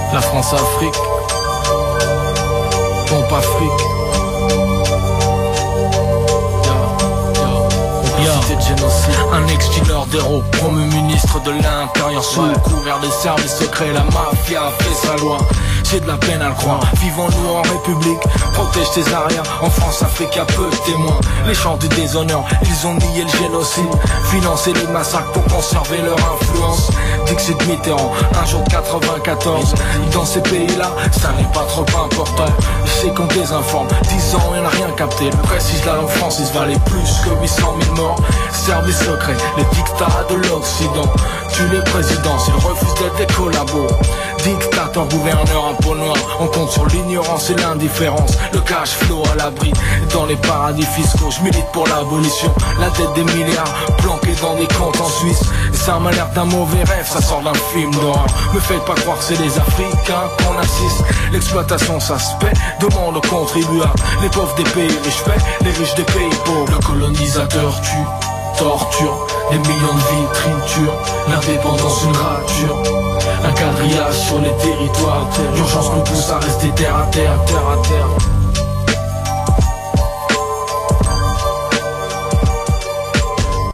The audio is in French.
La France-Afrique, pompe Afrique. Un ex-dealer d'héros, promu ministre de l'Intérieur, sous le couvert des services secrets, la mafia fait sa loi. J'ai de la peine à le croire, vivons-nous en République, protège tes arrières, en France-Afrique y'a peu de témoins. Les chants du déshonneur, ils ont nié le génocide, financé les massacres pour conserver leur influence. Dixit Mitterrand, un jour de 94, dans ces pays-là, ça n'est pas trop important. Je sais qu'on désinforme, 10 ans et n'a rien capté, le précise la langue française valait plus que 800 000 morts. Service secret, les dictats de l'Occident, tu les présidents, ils refusent d'être des collabos. Dictateur, gouverneur, un peau noire, on compte sur l'ignorance et l'indifférence. Le cash flow à l'abri, dans les paradis fiscaux. Je milite pour l'abolition, la dette des milliards planqués dans des comptes en Suisse. Et ça m'a l'air d'un mauvais rêve, ça sort d'un film d'horreur. Me faites pas croire que c'est les Africains qu'on assiste. L'exploitation ça se paie, demande aux contribuables. Les pauvres des pays riches paient, les riches des pays pauvres. Le colonisateur tue, torture, des millions de vies triture, l'indépendance une rature, un quadrillage sur les territoires, l'urgence nous pousse à rester terre à terre, terre à terre.